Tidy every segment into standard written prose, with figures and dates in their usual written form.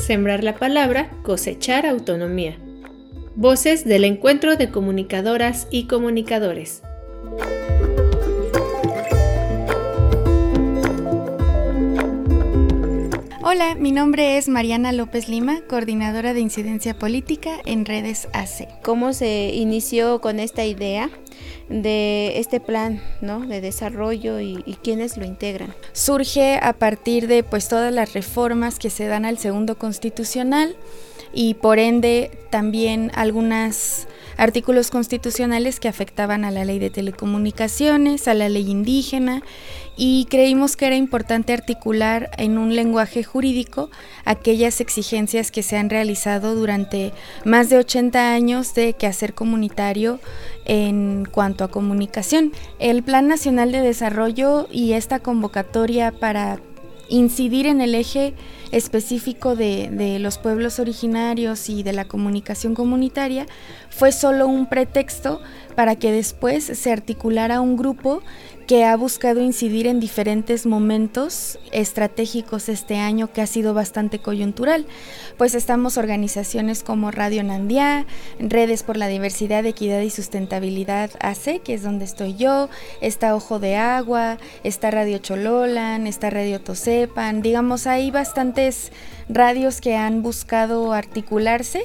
Sembrar la palabra, cosechar autonomía. Voces del encuentro de comunicadoras y comunicadores. Hola, mi nombre es Mariana López Lima, coordinadora de incidencia política en Redes AC. ¿Cómo se inició con esta idea de este plan, ¿no?, de desarrollo y quiénes lo integran? Surge a partir de todas las reformas que se dan al segundo constitucional y por ende también algunos artículos constitucionales que afectaban a la ley de telecomunicaciones, a la ley indígena, y creímos que era importante articular en un lenguaje jurídico aquellas exigencias que se han realizado durante más de 80 años de quehacer comunitario en cuanto a comunicación. El Plan Nacional de Desarrollo y esta convocatoria para incidir en el eje específico de los pueblos originarios y de la comunicación comunitaria fue solo un pretexto para que después se articulara un grupo que ha buscado incidir en diferentes momentos estratégicos este año, que ha sido bastante coyuntural. Pues estamos organizaciones como Radio Nandiá, Redes por la Diversidad, Equidad y Sustentabilidad AC, que es donde estoy yo, está Ojo de Agua, está Radio Chololan, está Radio Tosepan, digamos, hay bastantes radios que han buscado articularse.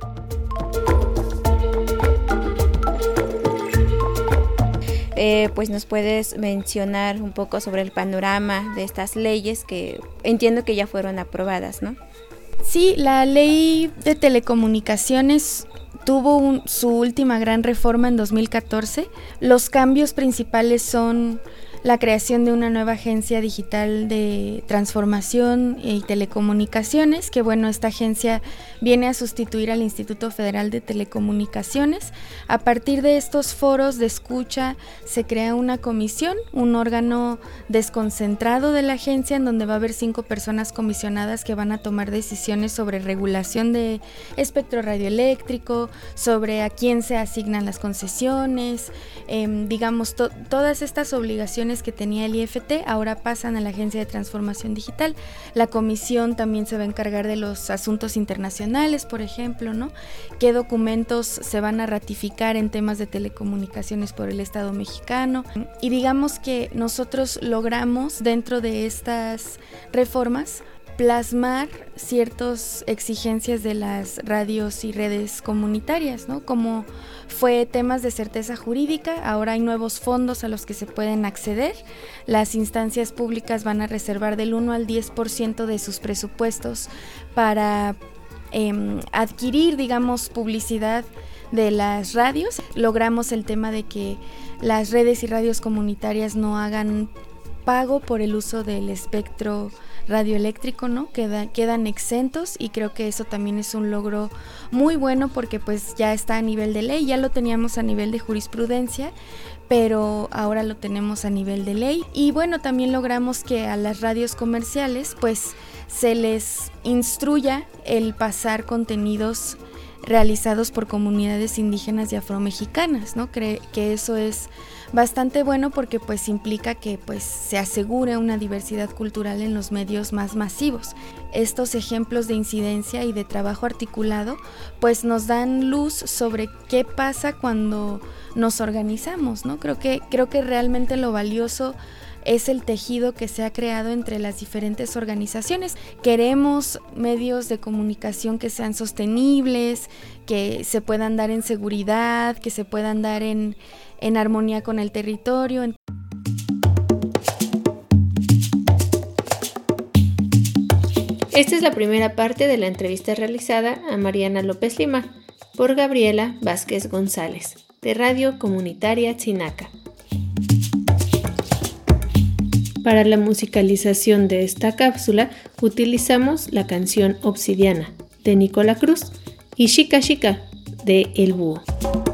Pues nos puedes mencionar un poco sobre el panorama de estas leyes que entiendo que ya fueron aprobadas, ¿no? Sí, la ley de telecomunicaciones tuvo su última gran reforma en 2014. Los cambios principales son la creación de una nueva agencia digital de transformación y telecomunicaciones, que esta agencia viene a sustituir al Instituto Federal de Telecomunicaciones. A partir de estos foros de escucha se crea una comisión, un órgano desconcentrado de la agencia, en donde va a haber 5 personas comisionadas que van a tomar decisiones sobre regulación de espectro radioeléctrico, sobre a quién se asignan las concesiones, todas estas obligaciones que tenía el IFT ahora pasan a la Agencia de Transformación Digital. La comisión también se va a encargar de los asuntos internacionales, por ejemplo, ¿no? ¿Qué documentos se van a ratificar en temas de telecomunicaciones por el Estado mexicano? Y digamos que nosotros logramos, dentro de estas reformas, plasmar ciertas exigencias de las radios y redes comunitarias, ¿no? Como fue temas de certeza jurídica, ahora hay nuevos fondos a los que se pueden acceder. Las instancias públicas van a reservar del 1 al 10% de sus presupuestos para adquirir, publicidad de las radios. Logramos el tema de que las redes y radios comunitarias no hagan pago por el uso del espectro radioeléctrico, ¿no? Quedan exentos, y creo que eso también es un logro muy bueno porque ya está a nivel de ley. Ya lo teníamos a nivel de jurisprudencia, pero ahora lo tenemos a nivel de ley. Y también logramos que a las radios comerciales se les instruya el pasar contenidos realizados por comunidades indígenas y afromexicanas, ¿no? Que eso es bastante bueno porque implica que se asegure una diversidad cultural en los medios más masivos. Estos ejemplos de incidencia y de trabajo articulado nos dan luz sobre qué pasa cuando nos organizamos, ¿no? Creo que realmente lo valioso es el tejido que se ha creado entre las diferentes organizaciones. Queremos medios de comunicación que sean sostenibles, que se puedan dar en seguridad, que se puedan dar en armonía con el territorio. Esta es la primera parte de la entrevista realizada a Mariana López Lima por Gabriela Vázquez González, de Radio Comunitaria Chinaca. Para la musicalización de esta cápsula utilizamos la canción Obsidiana de Nicola Cruz y Chica Chica de El Búho.